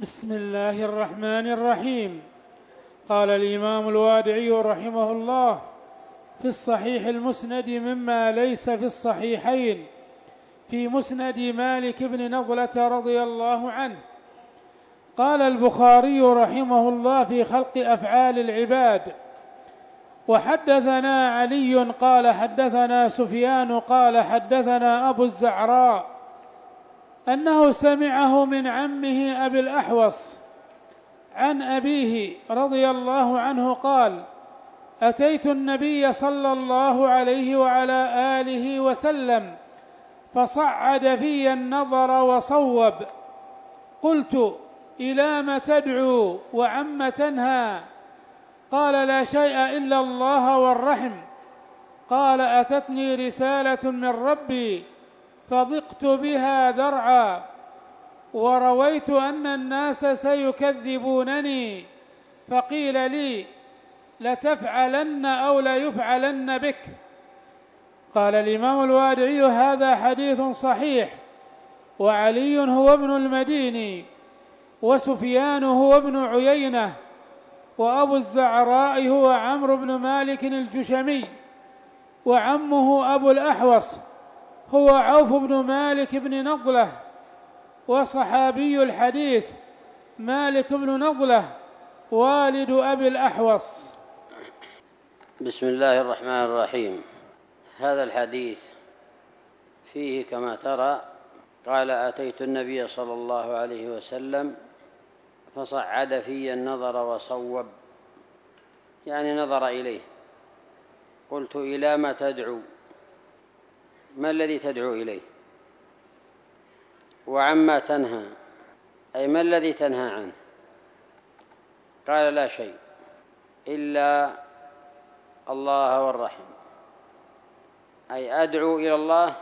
بسم الله الرحمن الرحيم. قال الإمام الوادعي رحمه الله في الصحيح المسند مما ليس في الصحيحين في مسند مالك بن نضلة رضي الله عنه. قال البخاري رحمه الله في خلق أفعال العباد: وحدثنا علي قال حدثنا سفيان قال حدثنا أبو الزعراء أنه سمعه من عمه أبي الأحوص عن أبيه رضي الله عنه قال: أتيت النبي صلى الله عليه وعلى آله وسلم فصعد في النظر وصوب، قلت: إلام تدعو وعم تنهى؟ قال: لا شيء إلا الله والرحم. قال: أتتني رسالة من ربي فضقت بها ذرعا، ورويت أن الناس سيكذبونني، فقيل لي: لتفعلن أو ليفعلن بك. قال الإمام الوادعي: هذا حديث صحيح، وعلي هو ابن المديني، وسفيان هو ابن عيينة، وأبو الزعراء هو عمرو بن مالك الجشمي، وعمه أبو الأحوص هو عوف بن مالك بن نضلة، وصحابي الحديث مالك بن نضلة والد أبي الأحوص. بسم الله الرحمن الرحيم. هذا الحديث فيه كما ترى: قال: أتيت النبي صلى الله عليه وسلم فصعد في النظر وصوب، يعني نظر إليه. قلت: إلى ما تدعو؟ ما الذي تدعو إليه؟ وعما تنهى، أي ما الذي تنهى عنه؟ قال: لا شيء إلا الله والرحم، أي أدعو إلى الله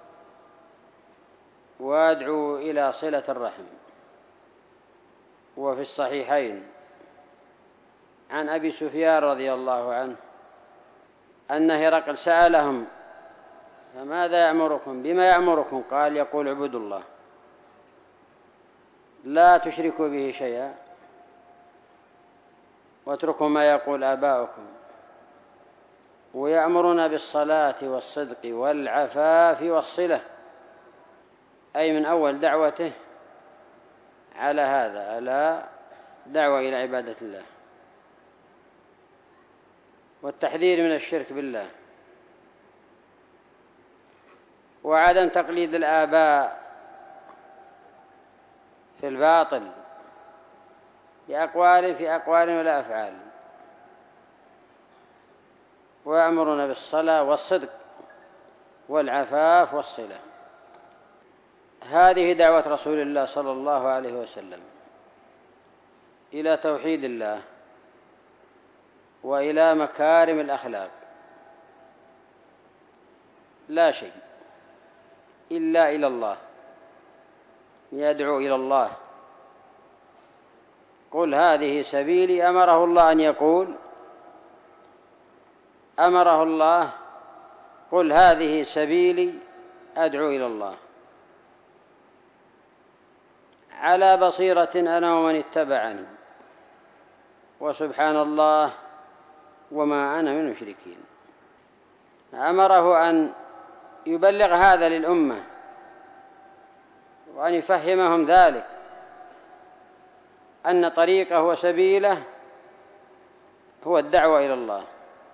وأدعو إلى صلة الرحم. وفي الصحيحين عن أبي سفيان رضي الله عنه أن هرقل سألهم: فماذا يأمركم؟ بما يأمركم؟ قال: يقول: اعبدوا الله لا تشركوا به شيئا، واتركوا ما يقول آباؤكم، ويأمرون بالصلاة والصدق والعفاف والصلة، أي من أول دعوته على هذا، ألا دعوة إلى عبادة الله والتحذير من الشرك بالله وعدم تقليد الآباء في الباطل في أقوال ولا أفعال، ويأمرون بالصلاة والصدق والعفاف والصلة. هذه دعوة رسول الله صلى الله عليه وسلم إلى توحيد الله وإلى مكارم الأخلاق. لا شيء إلا إلى الله، يدعو إلى الله. قل هذه سبيلي، أمره الله أن يقول، أمره الله: قل هذه سبيلي أدعو إلى الله على بصيرة أنا ومن اتبعني، وسبحان الله وما أنا من المشركين. أمره أن يبلغ هذا للأمة وأن يفهمهم ذلك، أن طريقه وسبيله هو الدعوة إلى الله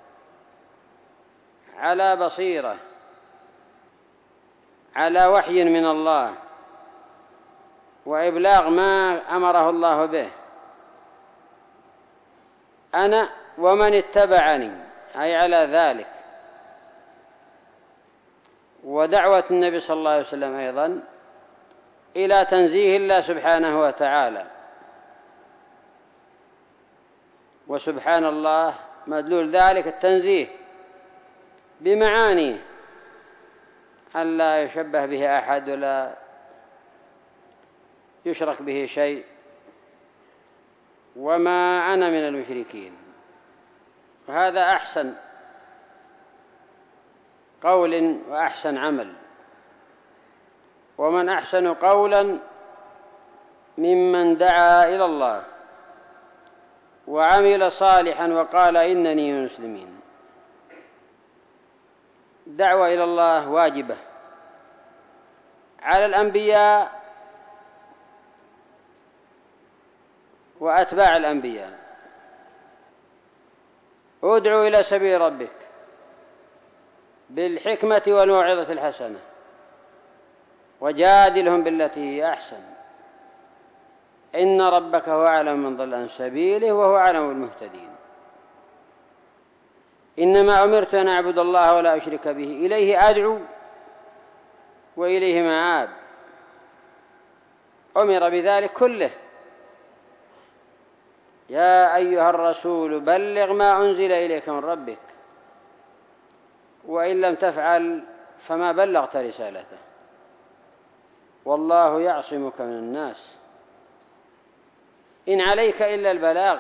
على بصيرة، على وحي من الله، وإبلاغ ما أمره الله به. أنا ومن اتبعني، أي على ذلك. ودعوة النبي صلى الله عليه وسلم أيضا إلى تنزيه الله سبحانه وتعالى، وسبحان الله مدلول ذلك التنزيه بمعانيه، أن لا يشبه به أحد ولا يشرك به شيء، وما أنا من المشركين. وهذا أحسن قول وأحسن عمل. ومن أحسن قولا ممن دعا إلى الله وعمل صالحا وقال إنني من المسلمين. دعوة إلى الله واجبة على الأنبياء وأتباع الأنبياء. ادعو إلى سبيل ربك بالحكمة والموعظة الحسنة وجادلهم بالتي هي أحسن إن ربك هو أعلم من ضل عن سبيله وهو أعلم بالمهتدين. إنما أمرت أن أعبد الله ولا أشرك به إليه أدعو وإليه مآب. أمر بذلك كله. يا أيها الرسول بلغ ما أنزل إليك من ربك وإن لم تفعل فما بلغت رسالته والله يعصمك من الناس إن عليك إلا البلاغ.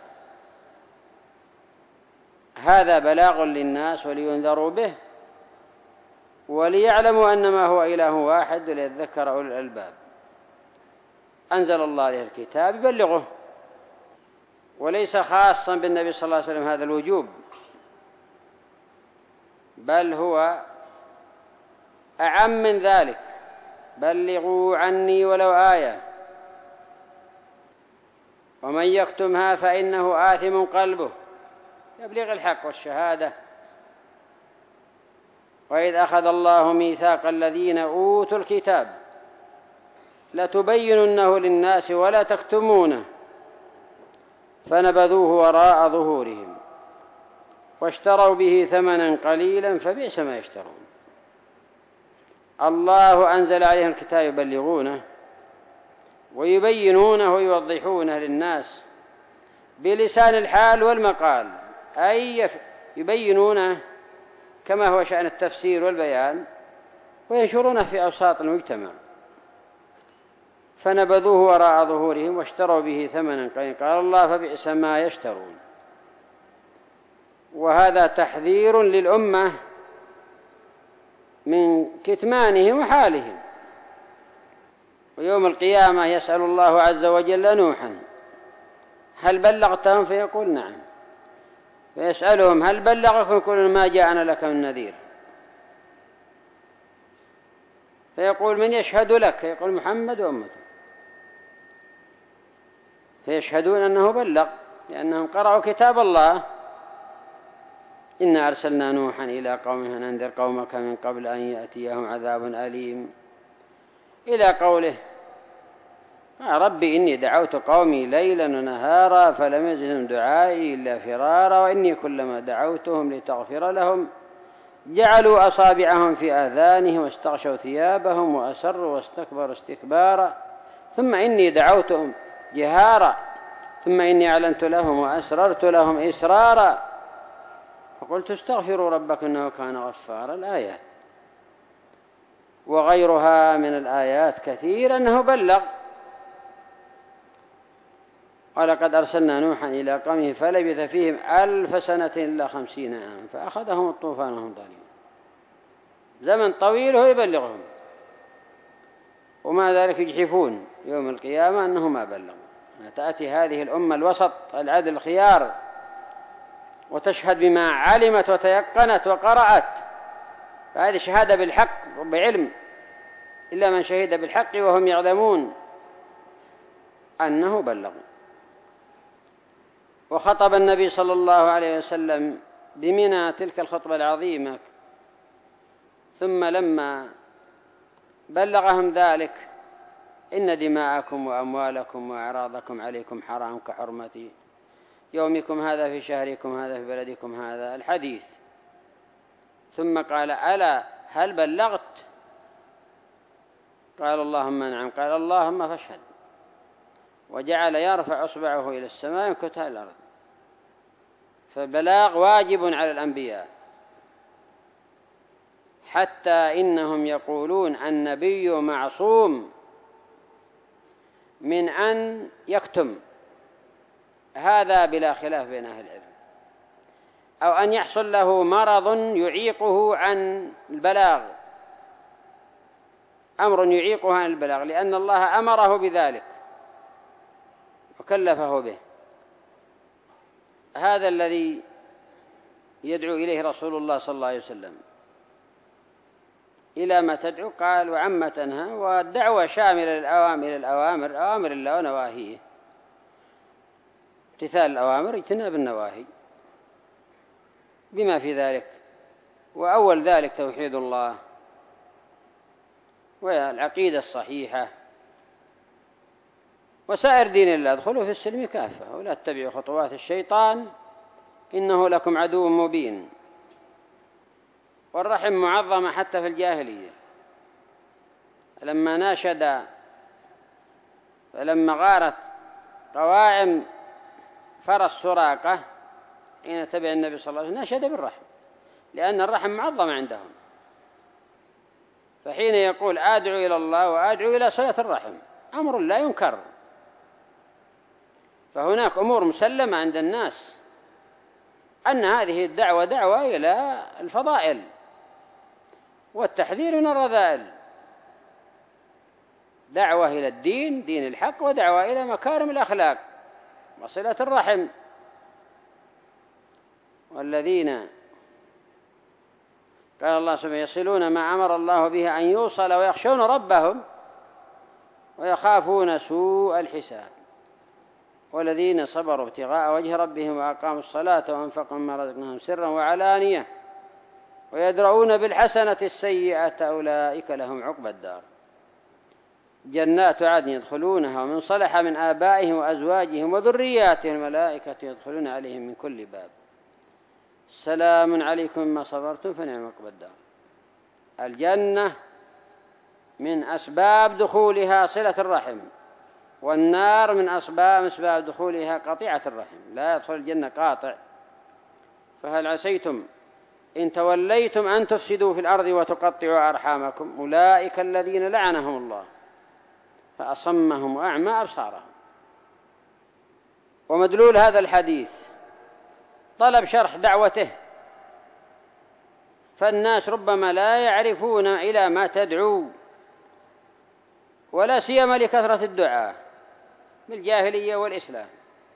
هذا بلاغ للناس ولينذروا به وليعلموا أنما هو إله واحد وليذكر أولو الألباب. أنزل الله عليه الكتاب يبلغه، وليس خاصا بالنبي صلى الله عليه وسلم هذا الوجوب، بل هو أعم من ذلك. بلغوا عني ولو آية ومن يكتمها فإنه آثم قلبه. تبليغ الحق والشهادة. وإذ أخذ الله ميثاق الذين أوتوا الكتاب لتبيننه للناس ولا تكتمونه فنبذوه وراء ظهورهم واشتروا به ثمنا قليلا فبئس ما يشترون. الله أنزل عليهم الكتاب يبلغونه ويبينونه ويوضحونه للناس بلسان الحال والمقال، أي يبينونه كما هو شأن التفسير والبيان وينشرونه في أوساط المجتمع. فنبذوه وراء ظهورهم واشتروا به ثمنا قليلا قال الله فبئس ما يشترون. وهذا تحذير للأمة من كتمانهم وحالهم. ويوم القيامة يسأل الله عز وجل نوحا هل بلغتهم فيقول نعم، ويسألهم هل بلغكم كل ما جاءنا لك من نذير، فيقول من يشهد لك، يقول محمد وأمته، فيشهدون أنه بلغ لأنهم قرأوا كتاب الله. إنا أرسلنا نوحا إلى قومه أن أنذر قومك من قبل أن يأتيهم عذاب أليم إلى قوله ربي إني دعوت قومي ليلا ونهارا فلم يزدهم دعائي إلا فرارا وإني كلما دعوتهم لتغفر لهم جعلوا أصابعهم في آذانهم واستغشوا ثيابهم وأسروا واستكبروا استكبارا ثم إني دعوتهم جهارا ثم إني أعلنت لهم وأسررت لهم إسرارا فقلت استغفروا ربكم إنه كان غفارا. الآيات وغيرها من الآيات كثير أنه بلغ. ولقد أرسلنا نوحا إلى قومه فلبث فيهم 1000 سنة إلا 50 عاما فأخذهم الطوفان وهم ظالمون. زمن طويل هو يبلغهم ومع ذلك يجحفون يوم القيامة أنه ما بلغوا. تأتي هذه الأمة الوسط العدل الخيار وتشهد بما علمت وتيقنت وقرأت، فهذه شهادة بالحق وبعلم، إلا من شهد بالحق وهم يعلمون أنه بلغ. وخطب النبي صلى الله عليه وسلم بمنى تلك الخطبة العظيمة، ثم لما بلغهم ذلك إن دماءكم وأموالكم وأعراضكم عليكم حرام كحرمة يومكم هذا في شهركم هذا في بلدكم هذا الحديث. ثم قال ألا هل بلغت؟ قال اللهم نعم. قال اللهم فاشهد. وجعل يرفع أصبعه إلى السماء ينكتها الأرض. فالبلاغ واجب على الأنبياء، حتى إنهم يقولون النبي معصوم من أن يكتم، هذا بلا خلاف بين أهل العلم، أو أن يحصل له مرض يعيقه عن البلاغ، أمر يعيقه عن البلاغ، لأن الله أمره بذلك وكلفه به. هذا الذي يدعو إليه رسول الله صلى الله عليه وسلم. إلى ما تدعو؟ قال وعما تنهى، والدعوة شاملة للأوامر، أوامر الله ونواهيه، امتثال الأوامر اجتناب النواهي بما في ذلك. وأول ذلك توحيد الله والعقيدة الصحيحة، وسائر دين الله ادخلوا في السلم كافة ولا تتبعوا خطوات الشيطان إنه لكم عدو مبين. والرحم معظمة حتى في الجاهلية، فلما غارت قواعم فرس سراقة حين تبع النبي صلى الله عليه وسلم ناشد بالرحم، لأن الرحم معظم عندهم. فحين يقول أدعو إلى الله وأدعو إلى صلة الرحم، أمر لا ينكر. فهناك أمور مسلمة عند الناس أن هذه الدعوة دعوة إلى الفضائل والتحذير من الرذائل، دعوة إلى الدين، دين الحق، ودعوة إلى مكارم الأخلاق وصلة الرحم. والذين قال الله سبحانه يصلون ما أمر الله به أن يوصل ويخشون ربهم ويخافون سوء الحساب، والذين صبروا ابتغاء وجه ربهم وأقاموا الصلاة وأنفقوا مما رزقناهم سرا وعلانية ويدرؤون بالحسنة السيئة أولئك لهم عقبى الدار، جنات عدن يدخلونها ومن صلح من آبائهم وأزواجهم وذرياتهم الملائكة يدخلون عليهم من كل باب سلام عليكم ما صبرتم فنعم عقبى الدار. الجنة من أسباب دخولها صلة الرحم، والنار من أسباب دخولها قطيعة الرحم، لا يدخل الجنة قاطع. فهل عسيتم إن توليتم أن تفسدوا في الأرض وتقطعوا أرحامكم أولئك الذين لعنهم الله فأصمهم وأعمى أبصارهم. ومدلول هذا الحديث طلب شرح دعوته، فالناس ربما لا يعرفون إلى ما تدعو، ولا سيما لكثرة الدعاء بالجاهلية والإسلام.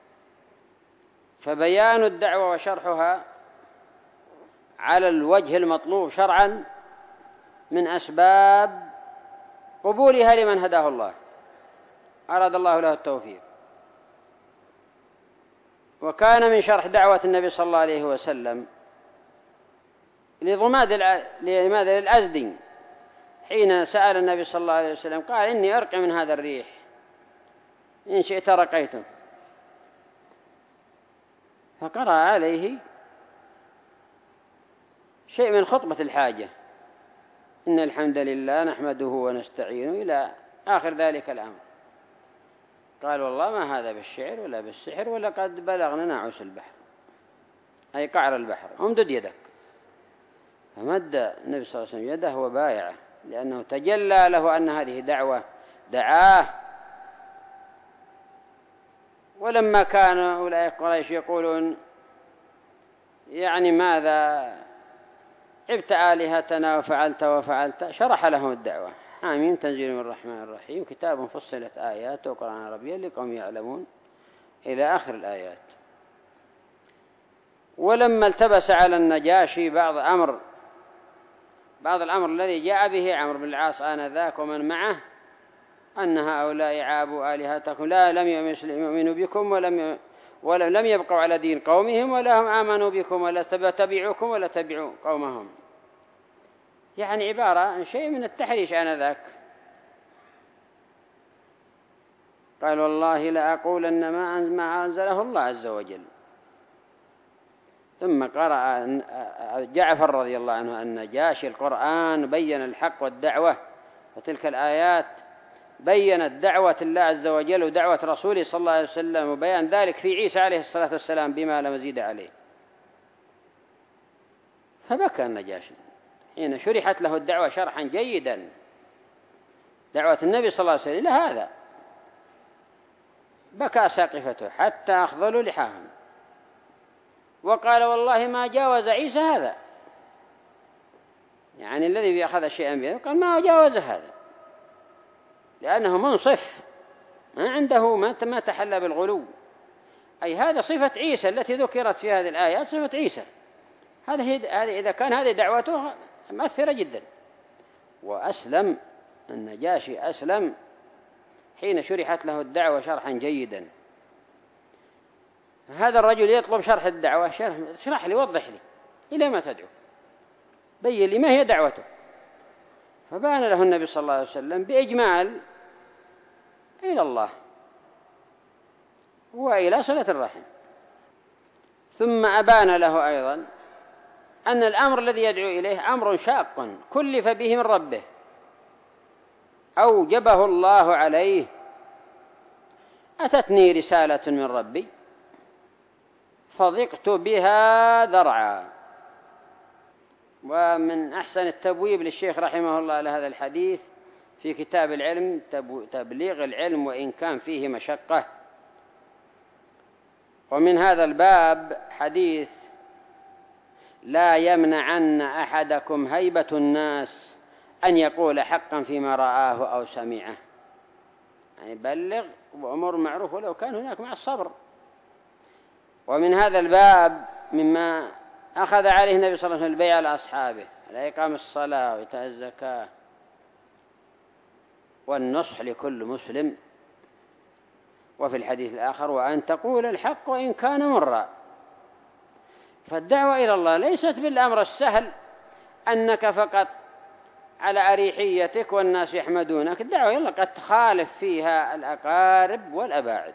فبيان الدعوة وشرحها على الوجه المطلوب شرعا من أسباب قبولها لمن هداه الله أراد الله له التوفيق. وكان من شرح دعوة النبي صلى الله عليه وسلم لماذا للأزدي حين سأل النبي صلى الله عليه وسلم قال إني أرقي من هذا الريح إن شئت رقيتك، فقرأ عليه شيء من خطبة الحاجة إن الحمد لله نحمده ونستعينه إلى آخر ذلك الأمر. قال والله ما هذا بالشعر ولا بالسحر ولقد بلغنا نعوس البحر، أي قعر البحر، امدد يدك. فمد النبي صلى الله عليه وسلم يده وبايعه، لأنه تجلى له أن هذه دعوة دعاه. ولما كان أولئك قريش يقولون يعني ماذا عبت آلهتنا وفعلت شرح لهم الدعوة. حاميم تنزيل من الرحمن الرحيم كتاب فصلت آياته وقرآن عربيا لقوم يعلمون إلى آخر الآيات. ولما التبس على النجاشي بعض الأمر الذي جاء به عمرو بن العاص آنذاك ومن معه أن هؤلاء عابوا آلهتكم لم يؤمنوا بكم ولم يبقوا على دين قومهم ولا هم آمنوا بكم ولا تبعوكم ولا تبعوا قومهم، يعني عبارة عن شيء من التحريش آنذاك. قال والله لأقولن ما أنزله الله عز وجل. ثم قرأ جعفر رضي الله عنه أن جاشي القرآن بين الحق والدعوة، وتلك الآيات بيّنت دعوة الله عز وجل ودعوة رسوله صلى الله عليه وسلم، وبيان ذلك في عيسى عليه الصلاة والسلام بما لا مزيد عليه. فبكى النجاشي حين شرحت له الدعوة شرحا جيدا، دعوة النبي صلى الله عليه وسلم إلى هذا، بكى ساقفته حتى أخذلوا لحاهم، وقال والله ما جاوز عيسى هذا، يعني الذي أخذ شيئا بيده قال ما جاوز هذا، لأنه منصف ما عنده ما تحلى بالغلو. أي هذا صفة عيسى التي ذكرت في هذه الآيات، صفة عيسى. هذه إذا كان هذه دعوته مؤثرة جدا. وأسلم النجاشي، أسلم حين شرحت له الدعوة شرحا جيدا. هذا الرجل يطلب شرح الدعوة، اشرح لي، وضح لي إلى ما تدعو، بين لي ما هي دعوته. فبان له النبي صلى الله عليه وسلم بإجمال إلى الله وإلى صلة الرحم. ثم أبان له أيضا أن الأمر الذي يدعو إليه أمر شاق كلف به من ربه، أوجبه الله عليه. أتتني رسالة من ربي فضقت بها ذرعا. ومن أحسن التبويب للشيخ رحمه الله لهذا الحديث في كتاب العلم تبليغ العلم وإن كان فيه مشقة. ومن هذا الباب حديث: لا يمنعن أحدكم هيبة الناس أن يقول حقا فيما رآه أو سمعه. يعني بلغ وأمر معروف ولو كان هناك مع الصبر. ومن هذا الباب مما أخذ عليه النبي صلى الله عليه وسلم البيع على أصحابه على إقام الصلاة وإيتاء الزكاة والنصح لكل مسلم. وفي الحديث الآخر: وأن تقول الحق وإن كان مرا. فالدعوة إلى الله ليست بالأمر السهل أنك فقط على أريحيتك والناس يحمدونك. الدعوة إلى الله قد تخالف فيها الأقارب والأباعد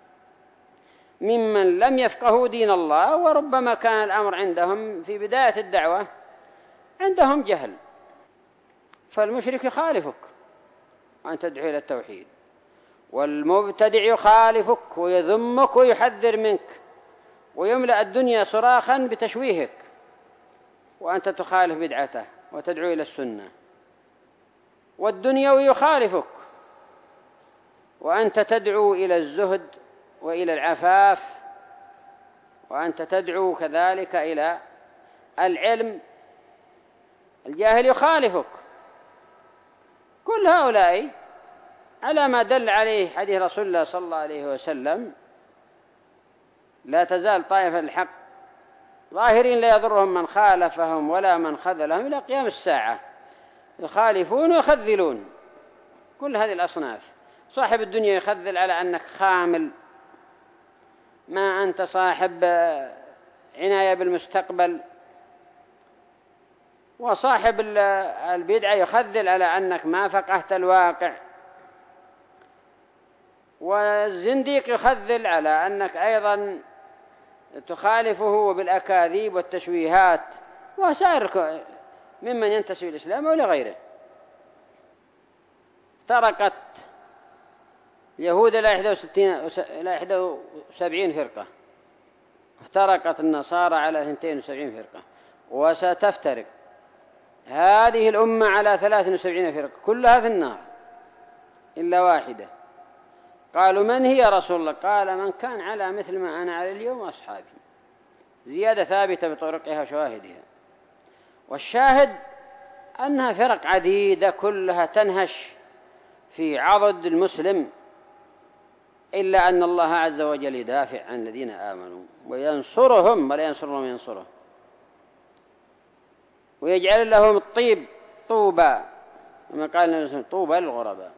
ممن لم يفقهوا دين الله، وربما كان الأمر عندهم في بداية الدعوة عندهم جهل. فالمشرك يخالفك وأن تدعو إلى التوحيد، والمبتدع يخالفك ويذمك ويحذر منك ويملأ الدنيا صراخا بتشويهك، وأنت تخالف بدعته وتدعو إلى السنة. والدنيوي يخالفك وأنت تدعو إلى الزهد وإلى العفاف، وأنت تدعو كذلك إلى العلم. الجاهل يخالفك. كل هؤلاء على ما دل عليه حديث رسول الله صلى الله عليه وسلم: لا تزال طائفة الحق ظاهرين لا يضرهم من خالفهم ولا من خذلهم إلى قيام الساعة، يخالفون ويخذلون. كل هذه الأصناف. صاحب الدنيا يخذل على أنك خامل، ما أنت صاحب عناية بالمستقبل. وصاحب البدعة يخذل على أنك ما فقهت الواقع. والزنديق يخذل على أنك أيضا تخالفه بالأكاذيب والتشويهات، وسائر ممن ينتسب الإسلام ولا غيره. افترقت اليهود إلى 71 فرقة، افترقت النصارى على 72 فرقة، وستفترق هذه الأمة على 73 فرقة كلها في النار إلا واحدة. قالوا: من هي رسول الله؟ قال: من كان على مثل ما أنا على اليوم أصحابي. زيادة ثابتة بطرقها وشواهدها. والشاهد أنها فرق عديدة كلها تنهش في عضد المسلم، إلا أن الله عز وجل يدافع عن الذين آمنوا وينصرهم ولا ينصرهم ينصره، ويجعل لهم الطيب طوبى، كما قال النبي صلى الله عليه وسلم: طوبى للغرباء.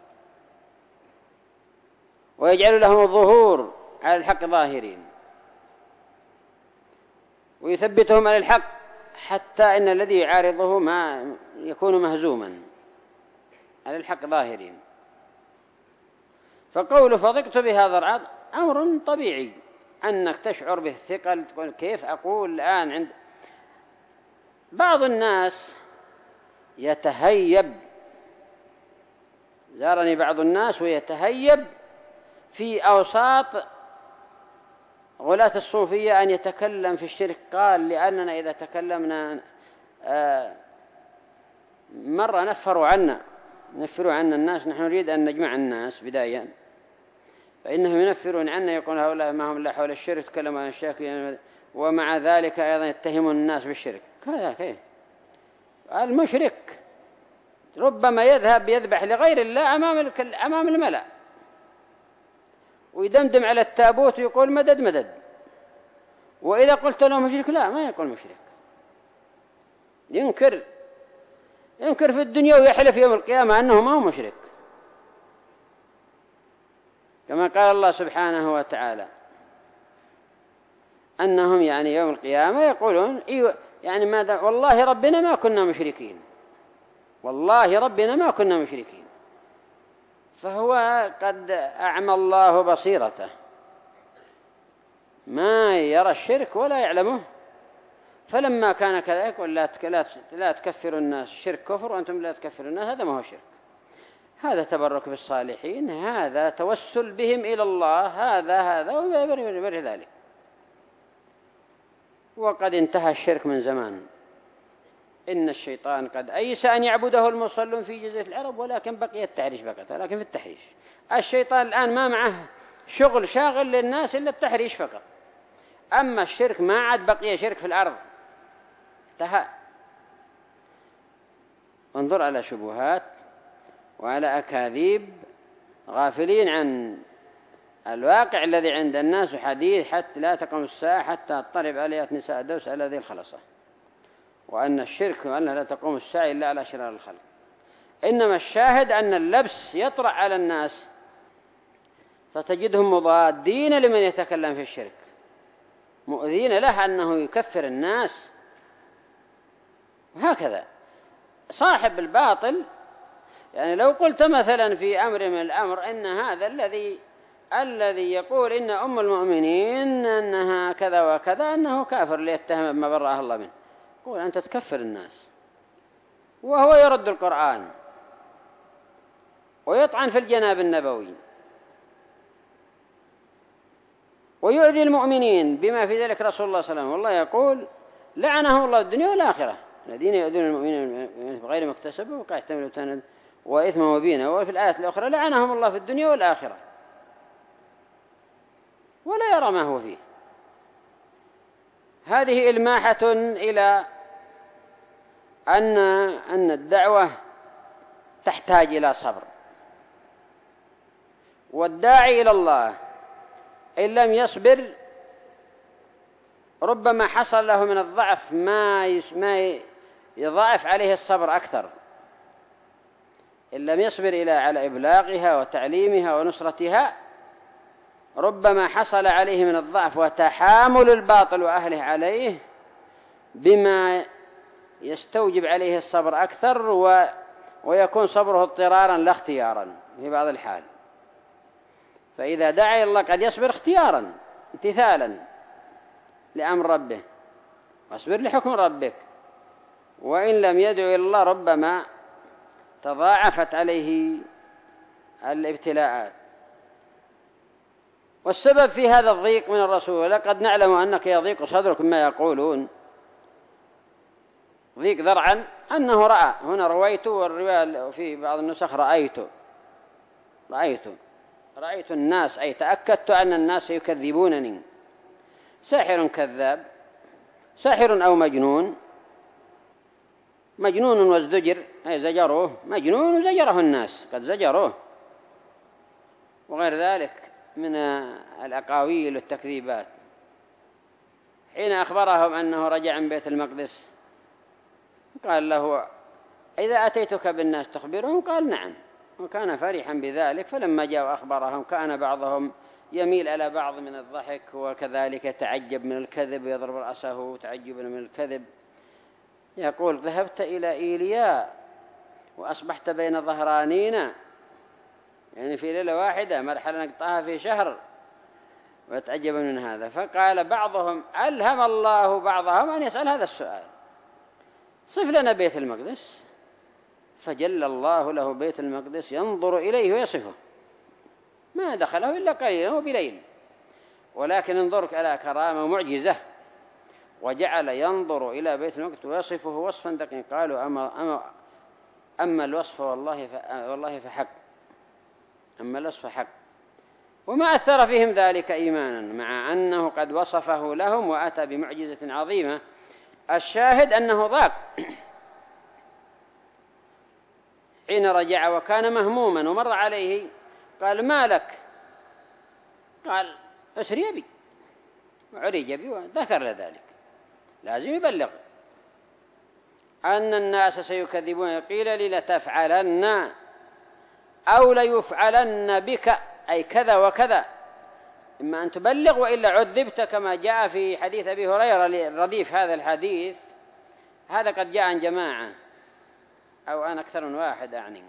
ويجعل لهم الظهور على الحق ظاهرين، ويثبتهم على الحق حتى إن الذي يعارضه ما يكون مهزوما، على الحق ظاهرين. فقول فضقت بهذا العرض أمر طبيعي أنك تشعر به الثقل. تقول: كيف أقول الآن عند بعض الناس يتهيب، زارني بعض الناس ويتهيب في أوساط غلاة الصوفية أن يتكلم في الشرك. قال: لأننا إذا تكلمنا مرة نفروا عنا الناس، نحن نريد أن نجمع الناس بداية، فإنهم ينفرون عنا، يقولون هؤلاء ما هم لا حول الشرك، تكلموا عن الشرك، ومع ذلك أيضا يتهمون الناس بالشرك. كذا كيف؟ المشرك ربما يذهب يذبح لغير الله أمام الملأ، ويدمدم على التابوت ويقول مدد مدد. وإذا قلت له مشرك لا، ما يقول مشرك، ينكر في الدنيا ويحلف يوم القيامة أنه ما هو مشرك، كما قال الله سبحانه وتعالى أنهم يعني يوم القيامة يقولون يعني ماذا، والله ربنا ما كنا مشركين، والله ربنا ما كنا مشركين. فهو قد أعمى الله بصيرته، ما يرى الشرك ولا يعلمه. فلما كان كذلك يقول لا تكفروا الناس، الشرك كفر وأنتم لا تكفروا الناس، هذا ما هو شرك، هذا تبرك بالصالحين، هذا توسل بهم إلى الله، هذا وبر ذلك. وقد انتهى الشرك من زمان، إن الشيطان قد أيس أن يعبده المصلون في جزيرة العرب، ولكن بقي التحريش فقط. لكن في التحريش الشيطان الآن ما معه شغل شاغل للناس إلا التحريش فقط. أما الشرك ما عاد بقي شرك في الأرض، انتهى. انظر على شبهات وعلى أكاذيب، غافلين عن الواقع الذي عند الناس، حديث حتى لا تقوم الساعة حتى تطلب عليها نساء الدوس على ذي الخلصة، وأن الشرك وأنها لا تقوم الساعة إلا على شرار الخلق. إنما الشاهد أن اللبس يطرأ على الناس، فتجدهم مضادين لمن يتكلم في الشرك، مؤذين له أنه يكفر الناس. وهكذا صاحب الباطل، يعني لو قلت مثلا في أمر من الأمر إن هذا الذي يقول إن أم المؤمنين أنها كذا وكذا أنه كافر ليتهم بما برأه الله منه، قول أنت تكفر الناس، وهو يرد القرآن ويطعن في الجناب النبوي ويؤذي المؤمنين بما في ذلك رسول الله صلى الله عليه وسلم. والله يقول لعنهم الله الدنيا والآخرة، الذين يؤذون المؤمنين بغير ما اكتسبوا وقد احتملوا بهتانا وإثما مبينا. وفي الآية الأخرى لعنهم الله في الدنيا والآخرة، ولا يرى ما هو فيه. هذه إلماحة إلى أن الدعوة تحتاج إلى صبر، والداعي إلى الله إن لم يصبر ربما حصل له من الضعف ما يضاعف عليه الصبر أكثر. إن لم يصبر على إبلاغها وتعليمها ونصرتها ربما حصل عليه من الضعف وتحامل الباطل وأهله عليه بما يستوجب عليه الصبر أكثر، ويكون صبره اضطرارا لا اختيارا في بعض الحال. فإذا دعا الله قد يصبر اختيارا امتثالا لأمر ربه، واصبر لحكم ربك. وإن لم يدعو إلى الله ربما تضاعفت عليه الابتلاءات. والسبب في هذا الضيق من الرسول، لقد نعلم أنك يضيق صدرك ما يقولون، ضيق ذرعا أنه رأى، هنا رويت، والرواية في بعض النسخ رأيت الناس، أي تأكدت أن الناس يكذبونني، ساحر كذاب، ساحر أو مجنون وازدجر، أي زجروه، مجنون وزجره الناس، قد زجروه، وغير ذلك من الأقاويل والتكذيبات. حين أخبرهم أنه رجع من بيت المقدس قال له إذا أتيتك بالناس تخبرهم؟ قال نعم، وكان فرحا بذلك. فلما جاء أخبرهم كان بعضهم يميل على بعض من الضحك، وكذلك يتعجب من الكذب ويضرب رأسه تعجبا من الكذب. يقول ذهبت إلى إيليا وأصبحت بين ظهرانينا، يعني في ليلة واحدة، مرحلة نقطعها في شهر، ويتعجب من هذا. فقال بعضهم ألهم الله بعضهم أن يسأل هذا السؤال، صف لنا بيت المقدس، فجل الله له بيت المقدس ينظر إليه ويصفه، ما دخله إلا قليلا وبليل، ولكن انظرك على كرامة ومعجزة، وجعل ينظر إلى بيت المقدس ويصفه وصفا دقيقا. قالوا أما الوصف والله فحق، أما الوصف حق. وما أثر فيهم ذلك إيمانا، مع أنه قد وصفه لهم وأتى بمعجزة عظيمة. الشاهد أنه ضاق حين رجع، وكان مهموما، ومر عليه قال ما لك؟ قال أسري بي وعرج بي وذكر ذلك. لازم يبلغ أن الناس سيكذبون. قيل لي لتفعلن أو ليفعلن بك، أي كذا وكذا، إما أن تبلغ وإلا عذبت، كما جاء في حديث أبي هريرة رديف هذا الحديث. هذا قد جاء عن جماعة أو أنا أكثر من واحد أعني.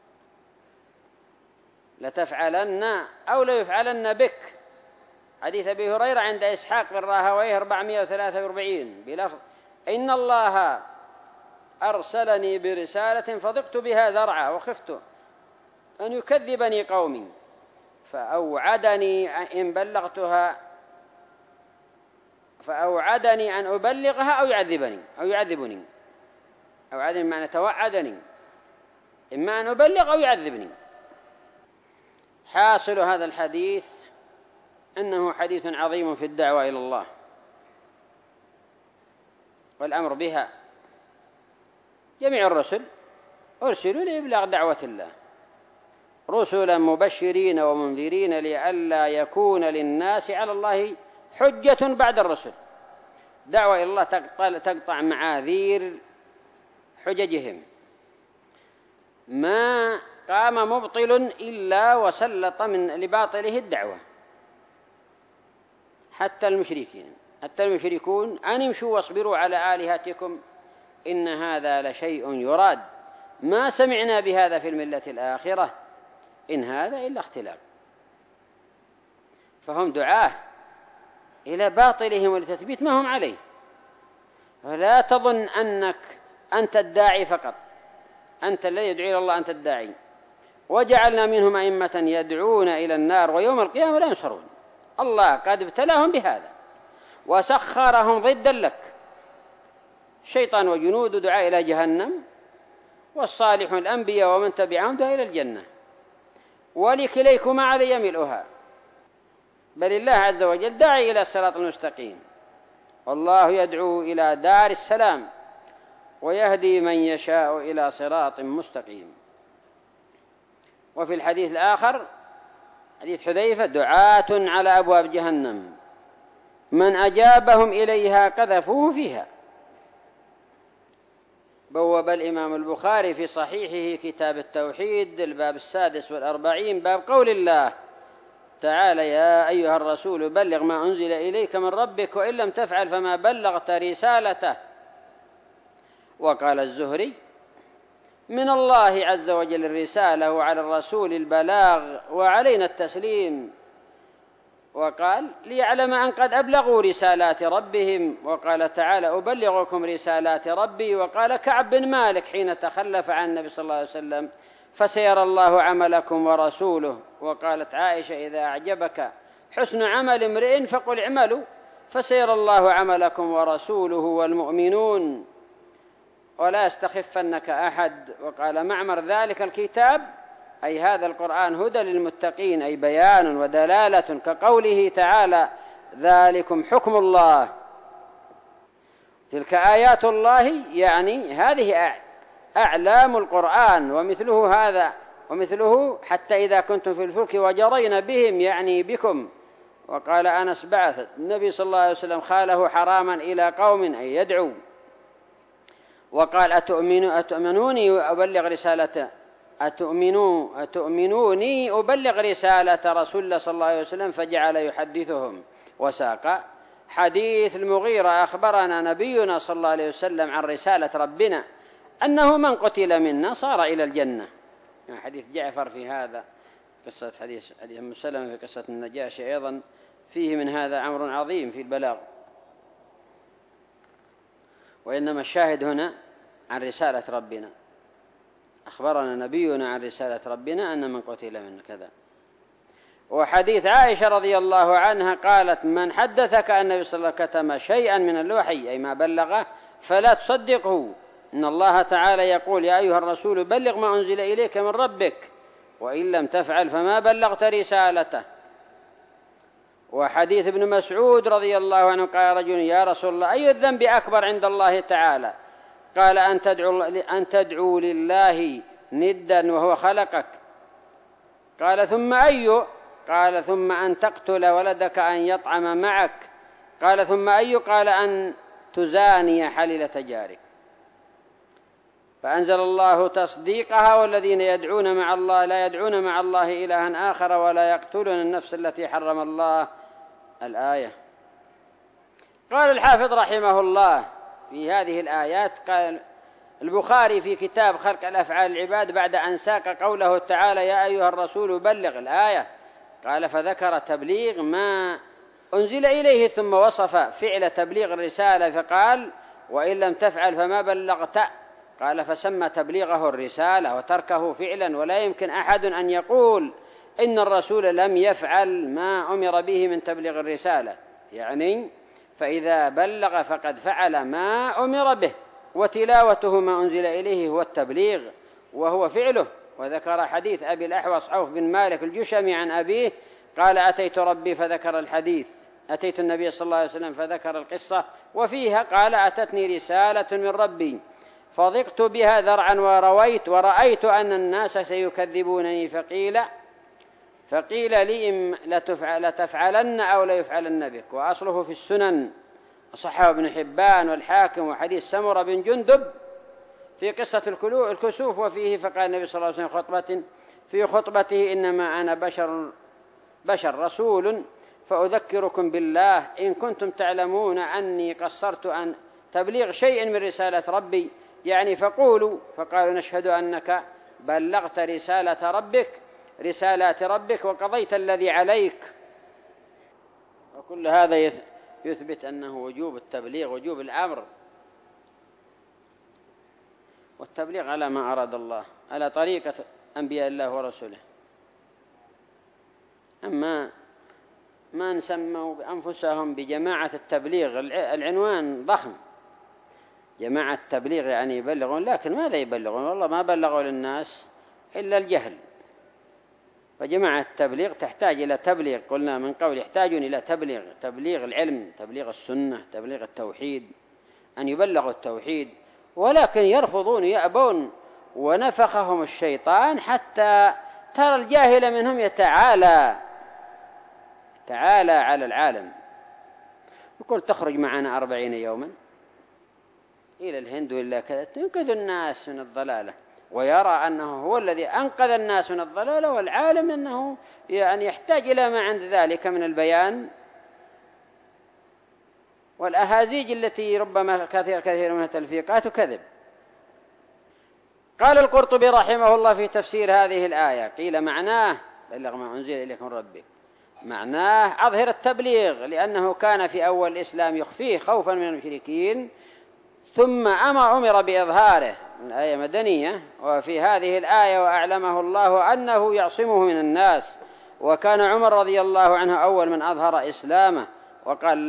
لتفعلن أو ليفعلن بك، حديث أبي هريرة عند إسحاق بن راهويه 443 بلفظ إن الله أرسلني برسالة فضقت بها ذرعا وخفت أن يكذبني قومي فأوعدني إن بلغتها، فأوعدني أن أبلغها أو يعذبني. أوعدني معنى توعدني، إما أن أبلغ أو يعذبني. حاصل هذا الحديث أنه حديث عظيم في الدعوة إلى الله والأمر بها. جميع الرسل أرسلوا لإبلاغ دعوة الله، رسلا مبشرين ومنذرين لئلا يكون للناس على الله حجة بعد الرسل. دعوة إلى الله تقطع معاذير حججهم. ما قام مبطل إلا وسلط من لباطله الدعوة، حتى المشركون أن امشوا واصبروا على آلهتكم إن هذا لشيء يراد ما سمعنا بهذا في الملة الآخرة إن هذا إلا اختلاق. فهم دعاه إلى باطلهم ولتثبيت ما هم عليه. فلا تظن أنك أنت الداعي فقط، أنت الذي يدعو إلى الله، أنت الداعي. وجعلنا منهم أئمة يدعون إلى النار ويوم القيامة لا ينصرون. الله قد ابتلاهم بهذا وسخرهم ضدا لك، الشيطان وجنود دعاء إلى جهنم، والصالحون الأنبياء ومن تبعهم دعا إلى الجنة، ولكليكما علي ملؤها. بل الله عز وجل داعي إلى الصراط المستقيم، والله يدعو إلى دار السلام ويهدي من يشاء إلى صراط مستقيم. وفي الحديث الآخر حديث حذيفة دعاة على أبواب جهنم من أجابهم إليها قذفوه فيها. بوب الإمام البخاري في صحيحه كتاب التوحيد الباب 46 باب قول الله تعالى يا أيها الرسول بلغ ما أنزل إليك من ربك وإن لم تفعل فما بلغت رسالته. وقال الزهري من الله عز وجل الرسالة وعلى الرسول البلاغ وعلينا التسليم. وقال ليعلم أن قد أبلغوا رسالات ربهم. وقال تعالى أبلغكم رسالات ربي. وقال كعب بن مالك حين تخلف عن النبي صلى الله عليه وسلم فسيرى الله عملكم ورسوله. وقالت عائشة إذا أعجبك حسن عمل امرئ فقل اعملوا فسيرى الله عملكم ورسوله والمؤمنون ولا يستخفنك أحد. وقال معمر ذلك الكتاب أي هذا القرآن هدى للمتقين، أي بيان ودلالة، كقوله تعالى ذلكم حكم الله. تلك آيات الله، يعني هذه أعلام القرآن ومثله هذا ومثله حتى إذا كنتم في الفلك وجرين بهم يعني بكم. وقال أنس بعث النبي صلى الله عليه وسلم خاله حراما إلى قوم أي يدعو. وقال أتؤمنوني أبلغ رسالة أتؤمنوني أبلغ رسالة رسول الله صلى الله عليه وسلم فجعل يحدثهم. وساق حديث المغيرة أخبرنا نبينا صلى الله عليه وسلم عن رسالة ربنا أنه من قتل منا صار إلى الجنة. يعني حديث جعفر في هذا قصة حديث أم سلمة في قصة النجاشي أيضا فيه من هذا أمر عظيم في البلاغ. وإنما الشاهد هنا عن رسالة ربنا، أخبرنا نبينا عن رسالة ربنا أن من قتل من كذا. وحديث عائشة رضي الله عنها قالت من حدثك أن النبي صلى الله عليه وسلم كتم شيئا من الوحي أي ما بلغه فلا تصدقه، إن الله تعالى يقول يا أيها الرسول بلغ ما أنزل إليك من ربك وإن لم تفعل فما بلغت رسالته. وحديث ابن مسعود رضي الله عنه قال رجل يا رسول الله أي الذنب أكبر عند الله تعالى؟ قال أن تدعو لله ندا وهو خلقك. قال ثم أي؟ قال ثم أن تقتل ولدك أن يطعم معك، قال ثم أي؟ قال أن تزاني حليلة جارك. فأنزل الله تصديقها: والذين يدعون مع الله لا يدعون مع الله إلها آخر ولا يقتلون النفس التي حرم الله. الآية. قال الحافظ رحمه الله في هذه الآيات، قال البخاري في كتاب خلق الأفعال العباد بعد أن ساق قوله تعالى: يا أيها الرسول بلغ الآية، قال فذكر تبليغ ما أنزل إليه، ثم وصف فعل تبليغ الرسالة فقال: وإن لم تفعل فما بلغت. قال فسمى تبليغه الرسالة وتركه فعلا. ولا يمكن أحد أن يقول إن الرسول لم يفعل ما أمر به من تبليغ الرسالة، يعني فإذا بلغ فقد فعل ما أمر به، وتلاوته ما أنزل إليه هو التبليغ وهو فعله. وذكر حديث أبي الأحوص عوف بن مالك الجشمي عن أبيه قال: أتيت ربي فذكر الحديث، أتيت النبي صلى الله عليه وسلم فذكر القصة، وفيها قال: أتتني رسالة من ربي فضقت بها ذرعا ورأيت أن الناس سيكذبونني، فقيل لي لتفعلن أو ليفعلن بك. وأصله في السنن، صححه ابن حبان والحاكم، وحديث سمرة بن جندب في قصة الكسوف. وفيه فقال النبي صلى الله عليه وسلم في خطبته: إنما أنا بشر رسول فأذكركم بالله إن كنتم تعلمون أني قصرت عن تبليغ شيء من رسالة ربي، يعني فقالوا نشهد أنك بلغت رسالات ربك وقضيت الذي عليك. وكل هذا يثبت أنه وجوب التبليغ، وجوب الأمر والتبليغ على ما أراد الله، على طريقة أنبياء الله ورسوله. أما ما نسموا بأنفسهم بجماعة التبليغ، العنوان ضخم، جماعة التبليغ يعني يبلغون، لكن ماذا يبلغون؟ والله ما بلغوا للناس إلا الجهل. فجماعة التبليغ تحتاج إلى تبليغ، قلنا من قول يحتاجون إلى تبليغ العلم، تبليغ السنة، تبليغ التوحيد، أن يبلغوا التوحيد، ولكن يرفضون يأبون. ونفخهم الشيطان حتى ترى الجاهل منهم يتعالى على العالم، يقول: تخرج معنا 40 يوما إلى الهند وإلا كذا، تنقذ الناس من الضلالة، ويرى أنه هو الذي أنقذ الناس من الضلالة، والعالم أنه يعني يحتاج إلى ما عند ذلك من البيان والأهازيج التي ربما كثير منها تلفيقات وكذب. قال القرطبي رحمه الله في تفسير هذه الآية: قيل معناه بلغ ما أنزل إليك من ربك، معناه أظهر التبليغ، لأنه كان في أول الإسلام يخفيه خوفا من المشركين، ثم أمر بإظهاره. الآية مدنية، وفي هذه الآية: وأعلمه الله أنه يعصمه من الناس. وكان عمر رضي الله عنه أول من أظهر إسلامه وقال: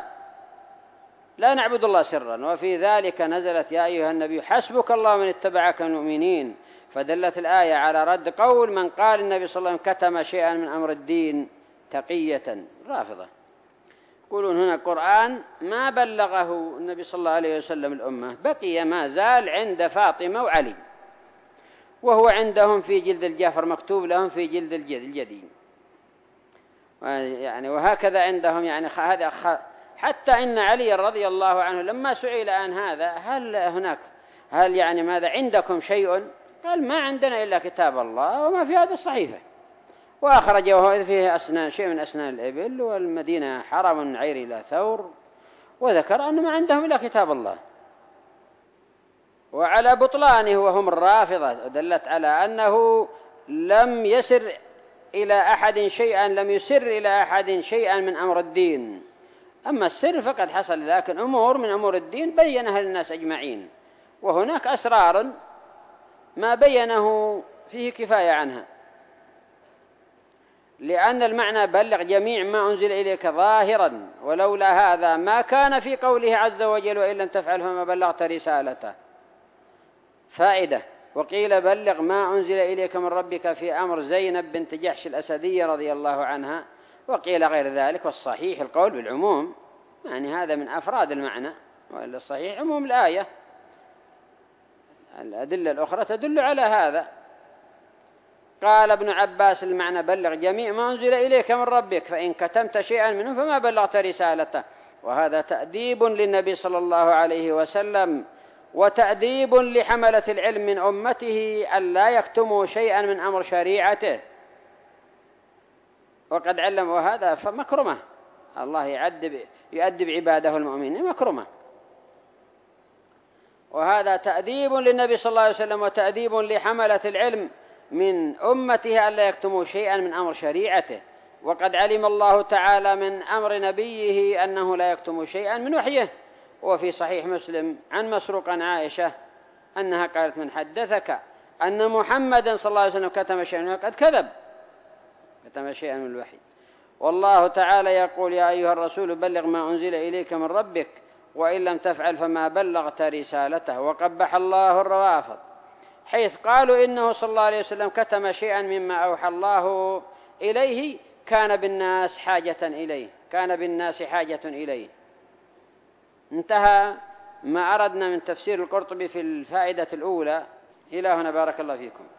لا نعبد الله سرا. وفي ذلك نزلت: يا أيها النبي حسبك الله من اتبعك المؤمنين. فدلت الآية على رد قول من قال النبي صلى الله عليه وسلم كتم شيئا من أمر الدين تقية. رافضة يقولون هنا القرآن ما بلغه النبي صلى الله عليه وسلم الأمة، بقي ما زال عند فاطمة وعلي، وهو عندهم في جلد الجافر، مكتوب لهم في جلد الجدي، يعني وهكذا عندهم، يعني هذا حتى إن علي رضي الله عنه لما سئل عن هذا: هل يعني ماذا عندكم شيء؟ قال: ما عندنا إلا كتاب الله وما في هذا الصحيفة. وأخرجه فيه شيء من أسنان الإبل، والمدينة حرم من عير إلى ثور، وذكر أن ما عندهم إلا كتاب الله. وعلى بطلانه وهم الرافضة، ودلت على أنه لم يسر إلى أحد شيئا من أمر الدين. أما السر فقد حصل، لكن أمور من أمور الدين بينها للناس أجمعين، وهناك أسرار ما بينه فيه كفاية عنها، لأن المعنى بلغ جميع ما أنزل إليك ظاهرا، ولولا هذا ما كان في قوله عز وجل: وإن لم تفعل فما بلغت رسالته. فائدة. وقيل بلغ ما أنزل إليك من ربك في أمر زينب بنت جحش الأسدية رضي الله عنها، وقيل غير ذلك. والصحيح القول بالعموم، يعني هذا من أفراد المعنى، وإلا الصحيح عموم الآية، الأدلة الأخرى تدل على هذا. قال ابن عباس المعنى بلغ جميع ما أنزل إليك من ربك، فإن كتمت شيئا منه فما بلغت رسالته. وهذا تأديب للنبي صلى الله عليه وسلم وتأديب لحملة العلم من أمته أن لا يكتموا شيئا من أمر شريعته، وقد علموا هذا فمكرمة. الله يؤدب عباده المؤمنين مكرمة. وهذا تأديب للنبي صلى الله عليه وسلم وتأديب لحملة العلم من أمته ألا يكتموا شيئا من أمر شريعته، وقد علم الله تعالى من أمر نبيه أنه لا يكتم شيئا من وحيه. وفي صحيح مسلم عن مسروق عن عائشة أنها قالت: من حدثك أن محمدا صلى الله عليه وسلم كتم شيئا قد كذب، كتم شيئا من الوحي. والله تعالى يقول: يا أيها الرسول بلغ ما أنزل إليك من ربك وإن لم تفعل فما بلغت رسالته. وقبح الله الروافض حيث قالوا إنه صلى الله عليه وسلم كتم شيئا مما أوحى الله إليه كان بالناس حاجة إليه. انتهى ما أردنا من تفسير القرطبي في الفائدة الأولى. إلى هنا، بارك الله فيكم.